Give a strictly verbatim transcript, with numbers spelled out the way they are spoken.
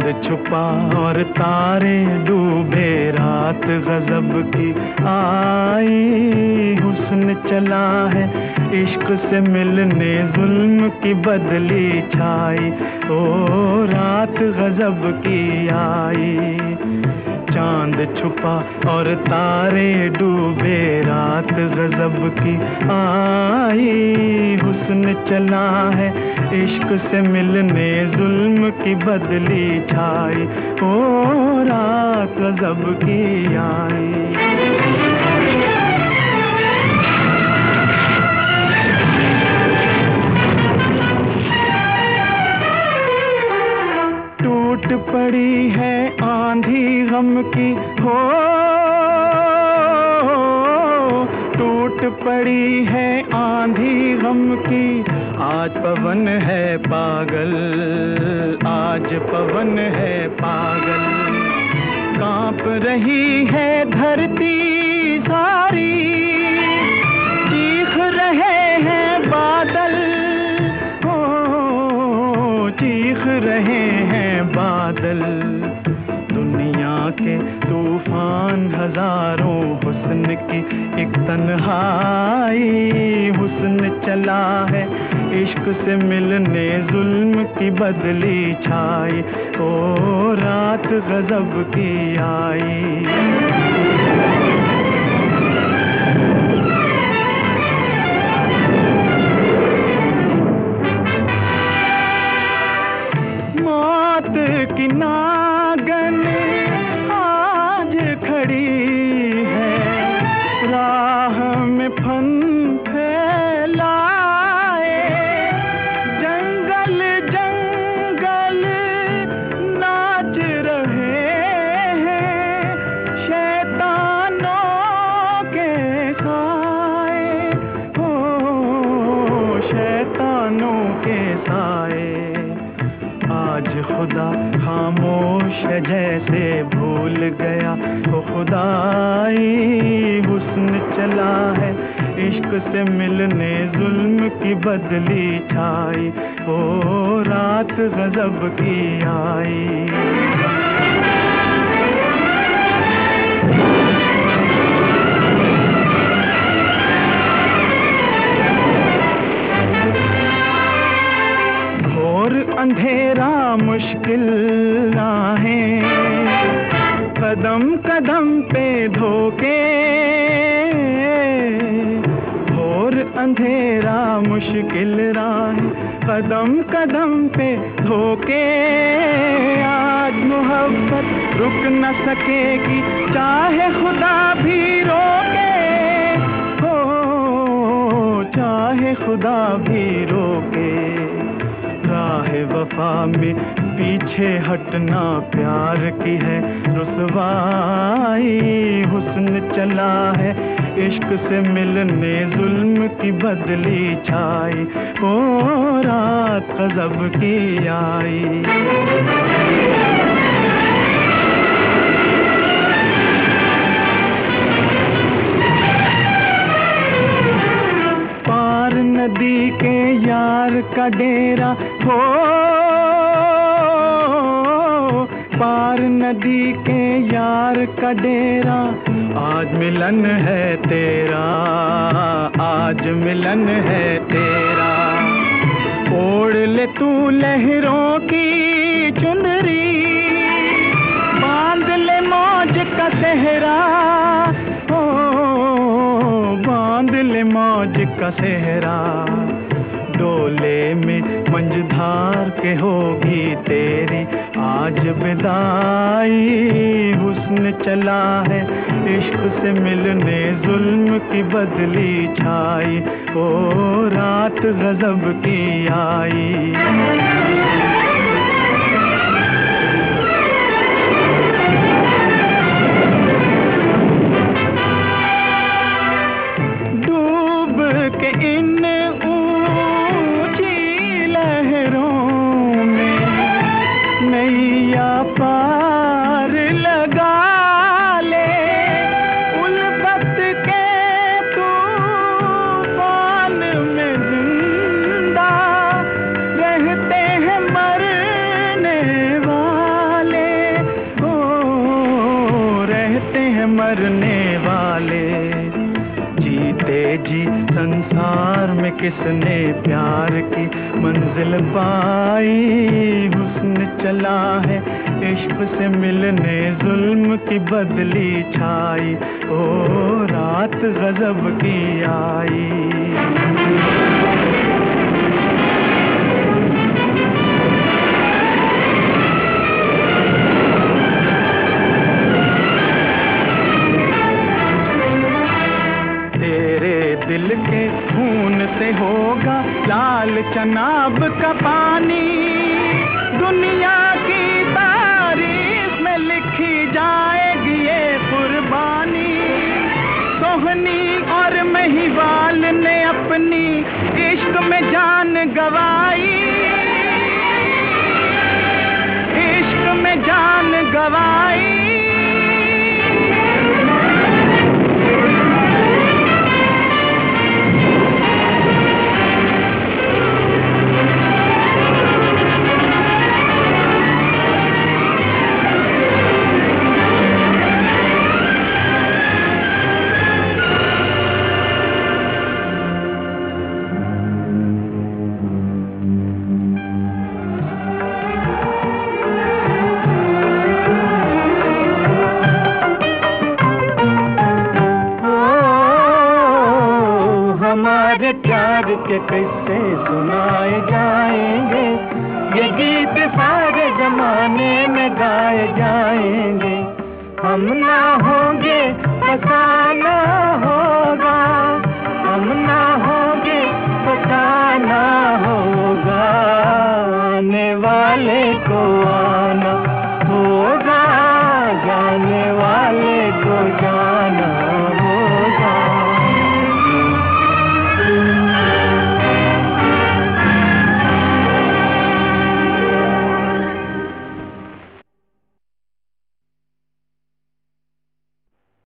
छुपा और तारे डूबे, रात गजब की आई, हुस्न चला है इश्क से मिलने, जुल्म की बदली छाई, ओ रात गजब की आई। चांद छुपा और तारे डूबे, रात गजब की आई, हुस्न चला है इश्क से मिलने, जुल्म की बदली छाई, ओ रात गजब की आई। टूट पड़ी है आंधी गम की, हो टूट पड़ी है आंधी गम की, आज पवन है पागल, आज पवन है पागल, कांप रही है धरती सारी, चीख रहे हैं बादल, ओ चीख रहे हैं बादल, दुनिया के तूफान हजारों, हुस्न की एक तन्हाई, हुस्न चला है इश्क से मिलने, जुल्म की बदली छाई, ओ रात गजब की आई। मौत की नागन आज खड़ी है, राह में फन फैलाए, जंगल जंगल नाच रहे हैं, शैतानों के साए, हो शैतानों के साए, आज खुदा खामोश है जैसे भूल गया, ओ खुदाई, हुस्न चला है इश्क से मिलने, जुल्म की बदली छाई, ओ रात गजब की आई। अंधेरा मुश्किल राहें, कदम कदम पे धोखे, और अंधेरा मुश्किल राहें, कदम कदम पे धोखे, आज मोहब्बत रुक न सकेगी, चाहे खुदा भी रोके, हो चाहे खुदा भी रोके, राह वफा में पीछे हटना प्यार की है रुसवाई, हुस्न चला है इश्क से मिलने, जुल्म की बदली छाई, ओ रात गजब की आई। नदी के यार का डेरा, हो पार नदी के यार का डेरा, आज मिलन है तेरा, आज मिलन है तेरा, ओढ़ ले तू लहरों की चुनरी, बांध ले मौज का सेहरा, हो बांध ले मौज का सेहरा, डोले में मंझधार के होगी तेरी आज विदाई, हुस्न चला है इश्क से मिलने, जुल्म की बदली छाई, ओ रात गजब की आई। के इन ऊंची लहरों में नैया पार लगा ले, उल्फत के तूफान में जिंदा रहते हैं मर मरने वाले। जीते जी संसार में किसने प्यार की मंजिल पाई। हुस्न चला है इश्क से मिलने, जुल्म की बदली छाई। ओ रात गजब की आई। दिल के खून से होगा लाल चनाब का पानी। दुनिया की तारीख में लिखी जाएगी ये कुर्बानी। सोहनी और महिवाल ने अपनी इश्क में जान गवाई। इश्क में जान गवाई। हमारे प्यार के किस्से सुनाए जाएंगे, ये गीत सारे जमाने में गाए जाएंगे। हम ना होंगे फसाना हो